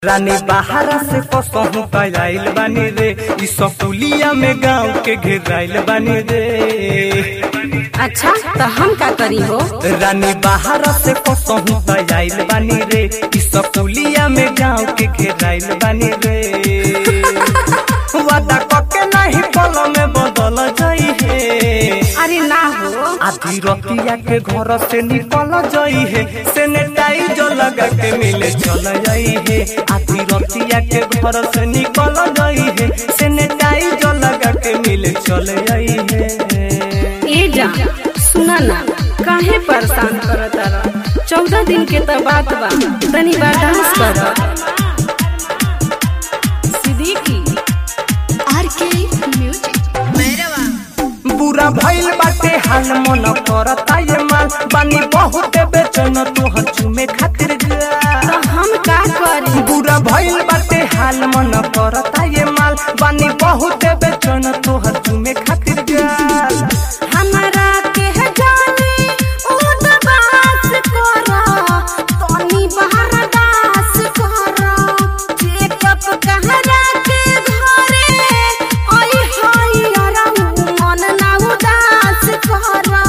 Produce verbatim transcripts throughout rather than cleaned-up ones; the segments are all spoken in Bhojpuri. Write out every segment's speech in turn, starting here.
रानी बाहरा से कसहू आइल बानी रे, इ सकुलिया में गाँव के घेराइल बानी रे। अच्छा तो हम का करी हो? रानी बाहरा से कसहू आइल बानी रे, इ सकुलिया में गाँव के घेराइल बानी रे। वादा कके नहीं पल में बदल जाई है। अरे ना हो, आधी रतिया के घर से निकल जाई है, सैनिटाइजर लगा के मिले चल जाई है। आधी रतिया के घर से निकल जाई है, सैनिटाइजर लगा के मिले चल जाई है। ए जा सुना ना, काहे परेशान करत रह? चौदह दिन के तो बात बा, तनी बर्दाश्त कर। सिद्दीकी आरके म्यूजिक मेरवा बुरा भइल बाटे हाल मन करता ये माल, बानी बहुत बेचैन तोहर चुमे खातिर जा। तो हम का करी? बुरा भइल बाटे हाल मन करता ये माल, बानी बहुत बेचैन तोहर चुमे खातिर जा। हमरा के जानी उदास करा, तनी बहरदास करा। चेकअप कहरा के घरे ओई होई यारा, मन ना उदास करा।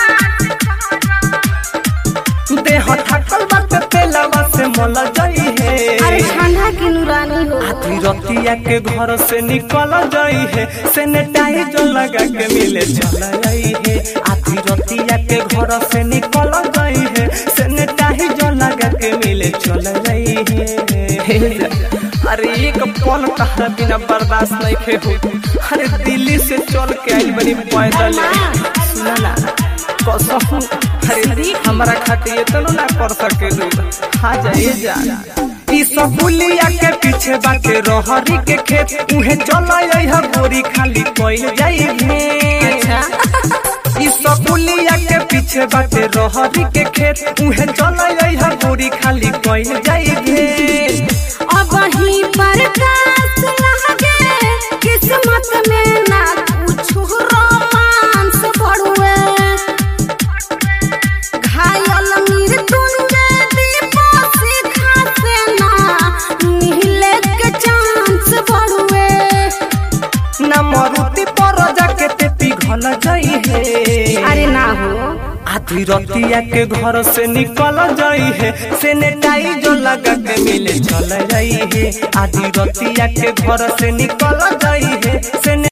देह थकल बाटे तेलवा से मल जाई है। अरे ठंडा की नूरानी हो। आधी रतिया के घर से निकल जाई है, सैनिटाइजर लगा के मिले चल जाई है। आधी रतिया के घर से निकल जाई है, सैनिटाइजर लगा के मिले चल जाई है। अरे एक पल कहरा बिना बर्दाश्त नहीं खे हो। अरे दिल्ली से चल के आई बनी पैदल, सुना ना कसम। अरे हमारा खातिर इतना ना कर सके हाँ जाइए जा। इ सकुलिया के पीछे बाटे रहरी के खेत, उहे चला है गोरी खाली कोइल जाई है। अच्छा इ सकुलिया के पीछे बाटे रहरी के खेत, उहे चला है गोरी खाली कोइल जाई है। अब ही प्रकाश लगे, किस्मत में ना कुछ रोमांस बढ़ुए। घायल मृत्युंजय दीपक सीखा से ना मिले के चांस बढ़ुए। ना मरुति पर जाके ते पिघल जाई है। अरे ना हो, आधी रतिया के घर से निकल जाई है, सैनिटाइजर लगा के मिले चल जाई है। आधी रतिया के घर से निकल जाई है।